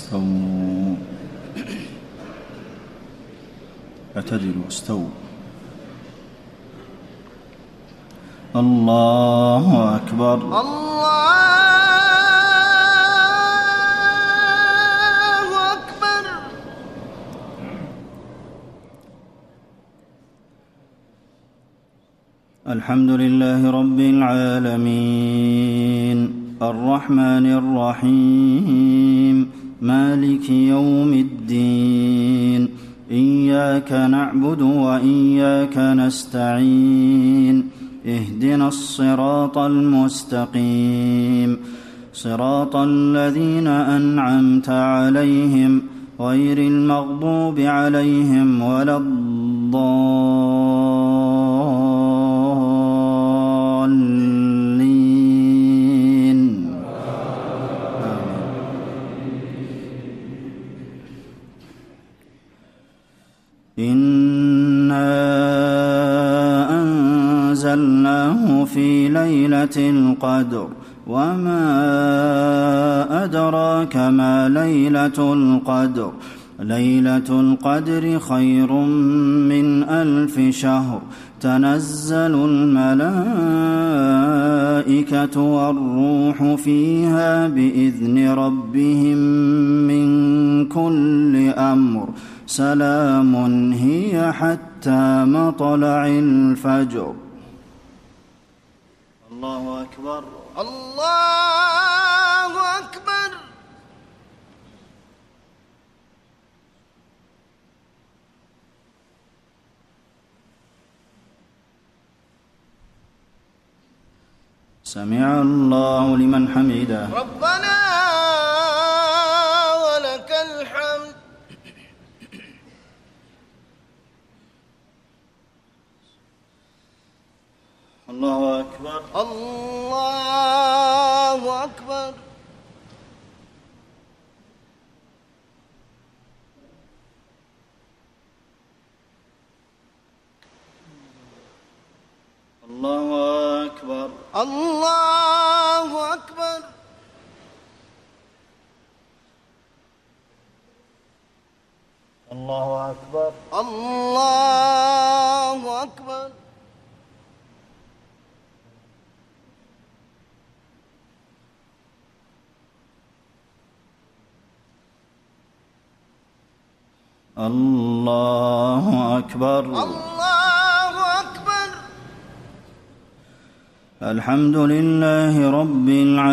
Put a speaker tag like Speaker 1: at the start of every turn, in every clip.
Speaker 1: استووا اعتدلوا استووا. الله أكبر.
Speaker 2: الله أكبر.
Speaker 1: الحمد لله رب العالمين الرحمن الرحيم مالك يوم الدين إياك نعبد وإياك نستعين اهدنا الصراط المستقيم صراط الذين أنعمت عليهم غير المغضوب عليهم ولا الضالين. إنا أنزلناه في ليلة القدر وما أدراك ما ليلة القدر ليلة القدر خير من 1000 شهر تنزل الملائكة والروح فيها بإذن ربهم من كل أمر سلام هي حتى مطلع الفجر. الله أكبر.
Speaker 2: الله أكبر.
Speaker 1: سمع الله لمن حمده.
Speaker 2: ربنا ولك الحمد.
Speaker 1: الله أكبر.
Speaker 2: الله أكبر.
Speaker 1: الله أكبر.
Speaker 2: الله أكبر.
Speaker 1: الله أكبر.
Speaker 2: الله أكبر.
Speaker 1: الله أكبر.
Speaker 2: الله أكبر.
Speaker 1: الحمد لله رب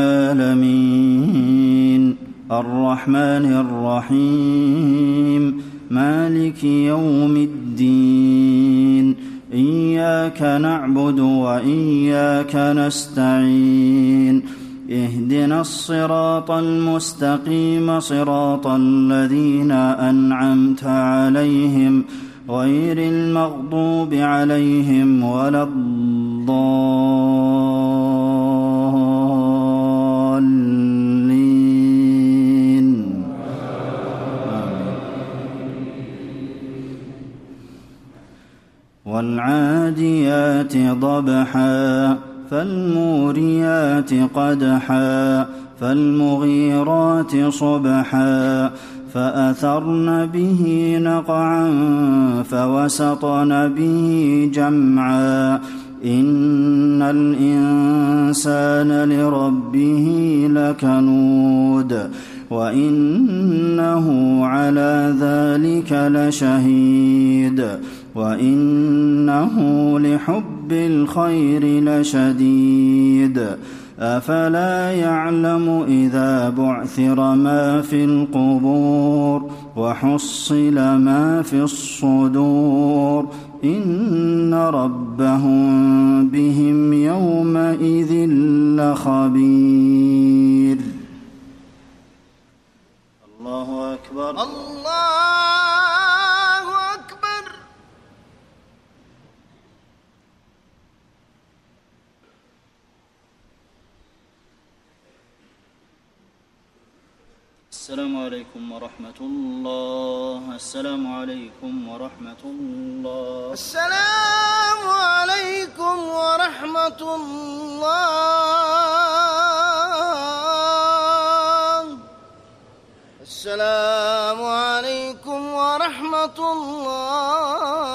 Speaker 1: العالمين الرحمن الرحيم مالك يوم الدين إياك نعبد وإياك نستعين اهدنا الصراط المستقيم صراط الذين أنعمت عليهم غير المغضوب عليهم ولا الضالين. والعاديات ضبحا فالموريات قدحا فالمغيرات صبحا فأثرن به نقعا فوسطن به جمعا إن الإنسان لربه لكنود وإنه على ذلك لشهيد وإنه لحب الخير لشديد أفلا يعلم إذا بعثر ما في القبور وحصل ما في الصدور إن ربهم بهم يومئذ لخبير. الله أكبر.
Speaker 2: الله أكبر.
Speaker 1: السلام عليكم ورحمة الله. السلام عليكم ورحمة الله.
Speaker 2: السلام عليكم ورحمة الله. السلام عليكم ورحمة الله.